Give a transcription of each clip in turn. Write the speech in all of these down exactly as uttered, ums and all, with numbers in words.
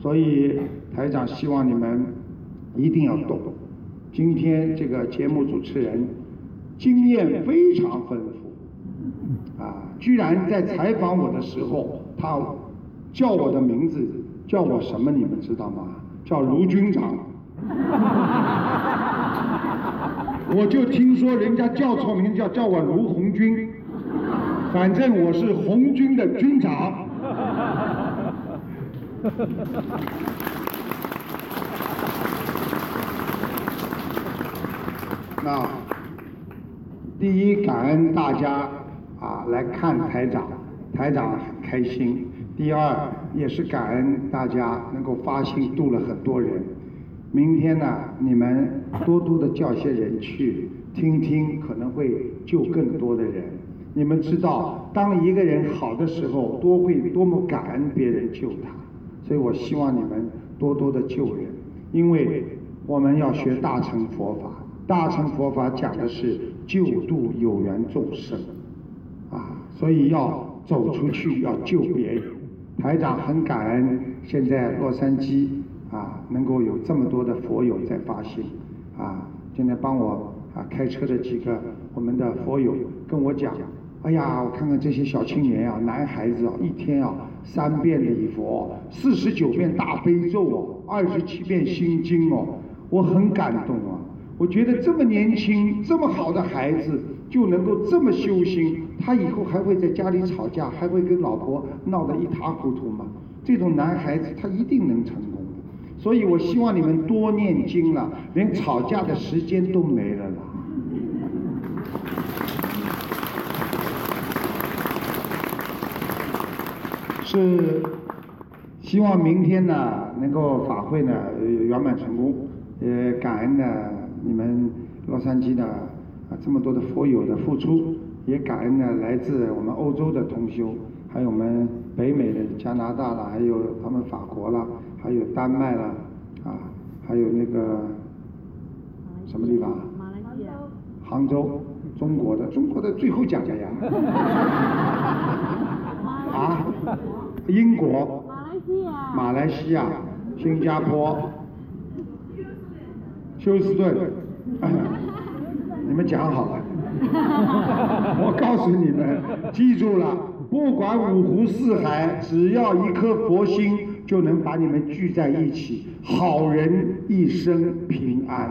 所以台长希望你们一定要懂。今天这个节目主持人经验非常丰富啊，居然在采访我的时候，他叫我的名字，叫我什么你们知道吗？叫卢军长。我就听说人家叫错名叫叫我卢红军，反正我是红军的军长。那第一，感恩大家啊来看台长，台长很开心。第二，也是感恩大家能够发心度了很多人。明天呢，你们多多的叫些人去听听，可能会救更多的人。你们知道，当一个人好的时候，多会多么感恩别人救他。所以我希望你们多多的救人，因为我们要学大乘佛法。大乘佛法讲的是救度有缘众生，啊，所以要走出去，要救别人。台长很感恩，现在洛杉矶啊，能够有这么多的佛友在发心，啊，现在帮我啊开车的几个我们的佛友跟我讲，哎呀，我看看这些小青年啊，男孩子啊，一天啊三遍礼佛，四十九遍大悲咒哦，二十七遍心经哦，我很感动啊。我觉得这么年轻、这么好的孩子就能够这么修心，他以后还会在家里吵架，还会跟老婆闹得一塌糊涂吗？这种男孩子他一定能成功的。所以我希望你们多念经了，连吵架的时间都没了啦。是希望明天呢能够法会呢圆满成功，呃，感恩呢你们洛杉矶的啊这么多的佛友的付出，也感恩呢来自我们欧洲的同修，还有我们北美的加拿大啦，还有他们法国啦，还有丹麦啦，啊，还有那个什么地方？马来西亚。杭州，中国的，中国的最后讲的呀。啊，英国。马来西亚。马来西亚，新加坡。休斯顿，你们讲好了。我告诉你们，记住了，不管五湖四海，只要一颗佛心，就能把你们聚在一起。好人一生平安。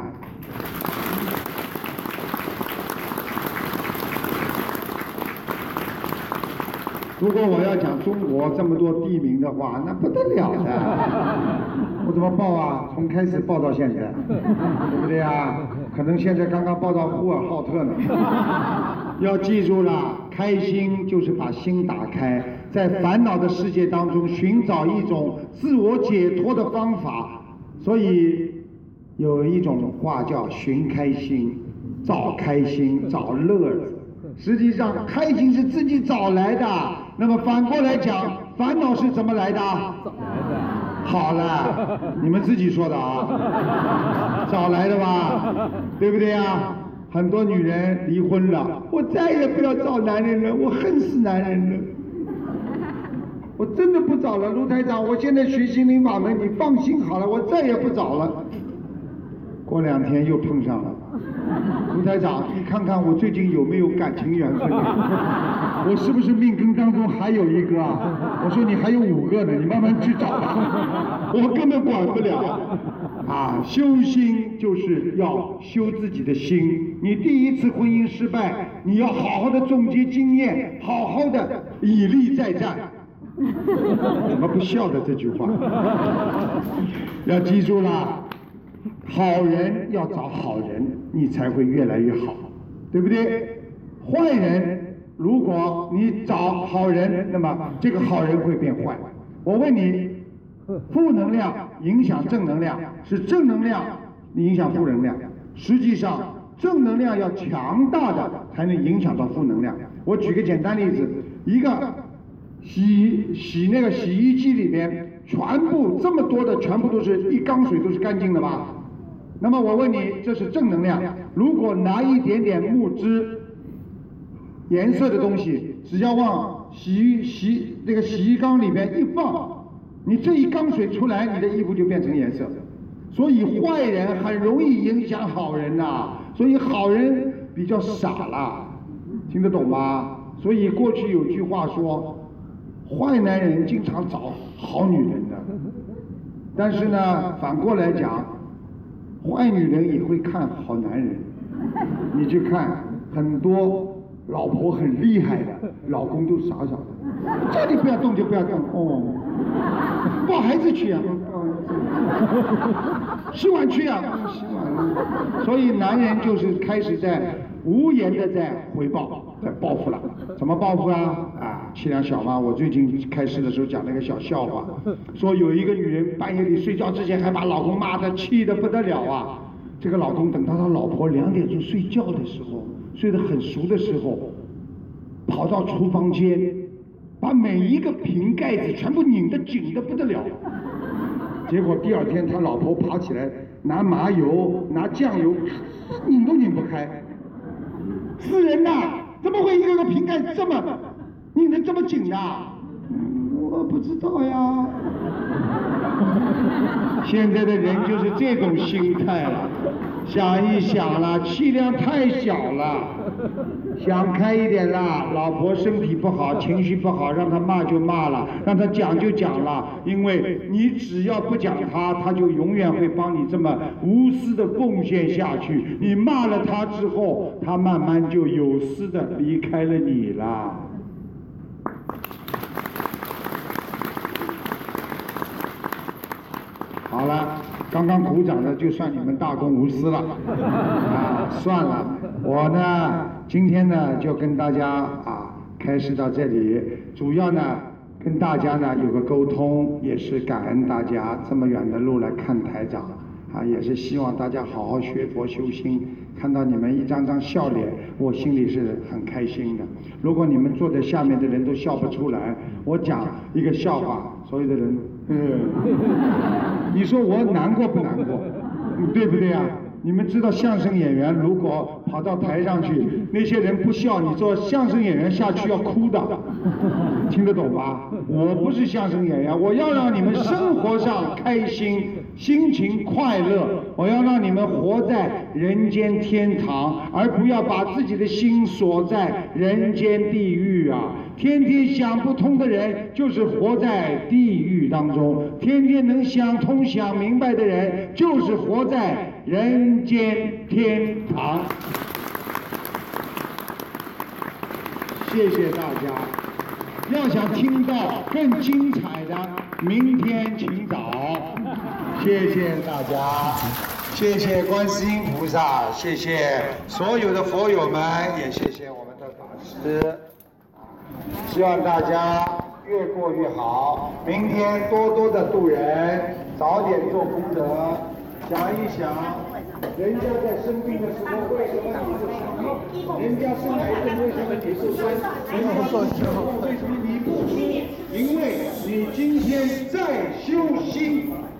如果我要讲中国这么多地名的话，那不得了的。我怎么报啊？从开始报到现在，对不对啊？可能现在刚刚报到呼和浩特呢。要记住了，开心就是把心打开，在烦恼的世界当中寻找一种自我解脱的方法。所以有一种话叫寻开心，找开心，找乐子。实际上，开心是自己找来的。那么反过来讲，烦恼是怎么来的？好了，你们自己说的啊，找来的吧，对不对啊？很多女人离婚了，我再也不要找男人了，我恨死男人了，我真的不找了。卢台长，我现在学心灵法门，你放心好了，我再也不找了。过两天又碰上了。卢台长，你看看我最近有没有感情缘分？我是不是命根当中还有一个啊？我说你还有五个呢，你慢慢去找吧，我根本管不了。啊，修心就是要修自己的心。你第一次婚姻失败，你要好好的总结经验，好好的以力再战。怎么不笑的这句话？要记住了。好人要找好人，你才会越来越好，对不对？坏人，如果你找好人，那么这个好人会变坏。我问你，负能量影响正能量，是正能量影响负能量。实际上，正能量要强大的才能影响到负能量。我举个简单例子，一个洗洗那个洗衣机里边，全部这么多的，全部都是一缸水都是干净的吧？那么我问你，这是正能量。如果拿一点点木质颜色的东西，只要往洗洗那个洗衣缸里面一放， 你这一缸水出来，你的衣服就变成颜色。所以坏人很容易影响好人呐、啊，所以好人比较傻啦，听得懂吗？所以过去有句话说，坏男人经常找好女人的，但是呢，反过来讲，坏女人也会看好男人。你去看很多老婆很厉害的，老公都傻傻的，这里不要动就不要动哦，抱孩子去啊，洗碗去啊，洗碗。所以男人就是开始在无言的在回报，在报复了。怎么报复啊？啊，气量小嘛。我最近开始的时候讲了一个小笑话，说有一个女人半夜里睡觉之前还把老公骂得气得不得了啊。这个老公等到他老婆两点钟睡觉的时候，睡得很熟的时候，跑到厨房间，把每一个瓶盖子全部拧得紧得不得了。结果第二天他老婆爬起来拿麻油拿酱油拧都拧不开。死人呐，怎么会一个个瓶盖这么拧得这么紧的？我不知道呀。现在的人就是这种心态了，想一想了，气量太小了，想开一点啦。老婆身体不好，情绪不好，让她骂就骂了，让她讲就讲了，因为你只要不讲她，她就永远会帮你这么无私的奉献下去。你骂了她之后，她慢慢就有私的离开了你了。好了，刚刚鼓掌的就算你们大公无私了，啊，算了，我呢今天呢就跟大家啊开始到这里，主要呢跟大家呢有个沟通，也是感恩大家这么远的路来看台长，啊，也是希望大家好好学佛修心。看到你们一张张笑脸，我心里是很开心的。如果你们坐在下面的人都笑不出来，我讲一个笑话，所有的人，嗯，你说我难过不难过？对不对呀？你们知道相声演员如果跑到台上去，那些人不笑，你做相声演员下去要哭的，听得懂吧？我不是相声演员，我要让你们生活上开心，心情快乐，我要让你们活在人间天堂，而不要把自己的心锁在人间地狱啊！天天想不通的人就是活在地狱当中，天天能想通想明白的人就是活在人间天堂。谢谢大家，要想听到更精彩的，明天请早。谢谢大家，谢谢观世音菩萨，谢谢所有的佛友们，也谢谢我们的法师。希望大家越过越好，明天多多的度人，早点做功德。想一想，人家在生病的时候为什么你不生病？人家生癌症为什么你不生？人家做什么为什么你不出？因为你今天在修心。